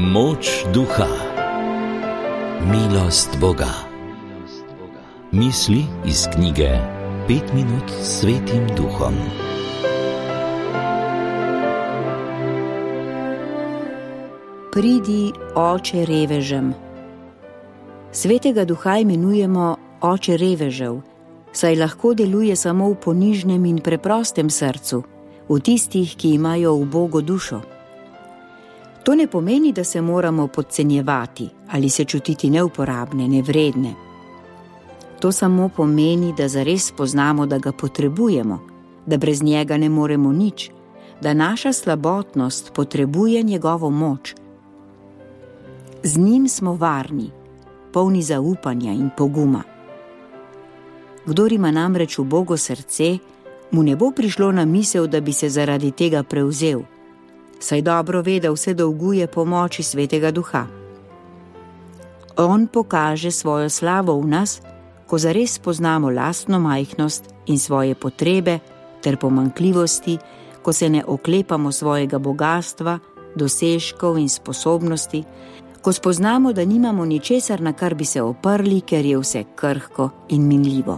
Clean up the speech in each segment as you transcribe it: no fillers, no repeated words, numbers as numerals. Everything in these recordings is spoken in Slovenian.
Moč duha. Milost Boga. Misli iz knjige 5 minut s Svetim Duhom. Pridi, oče revežem. Svetega Duha imenujemo oče revežev, saj lahko deluje samo v ponižnem in preprostem srcu, v tistih, ki imajo ubogo dušo. To ne pomeni, da se moramo podcenjevati ali se čutiti neuporabne, nevredne. To samo pomeni, da zares spoznamo, da ga potrebujemo, da brez njega ne moremo nič, da naša slabotnost potrebuje njegovo moč. Z njim smo varni, polni zaupanja in poguma. Kdor ima namreč ubogo srce, mu ne bo prišlo na misel, da bi se zaradi tega prevzel, saj dobro ve, da vse dolguje pomoči Svetega Duha. On pokaže svojo slavo v nas, ko zares spoznamo lastno majhnost in svoje potrebe ter pomanjkljivosti, ko se ne oklepamo svojega bogastva, dosežkov in sposobnosti, ko spoznamo, da nimamo ničesar, na kar bi se oprli, ker je vse krhko in minljivo.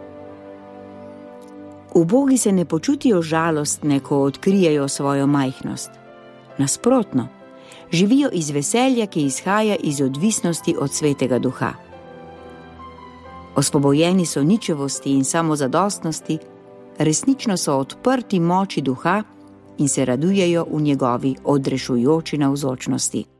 Ubogi se ne počutijo žalostne, ko odkrijejo svojo majhnost. Nasprotno, živijo iz veselja, ki izhaja iz odvisnosti od Svetega Duha. Osvobojeni so ničevosti in samozadostnosti, resnično so odprti moči Duha in se radujejo v njegovi odrešujoči navzočnosti.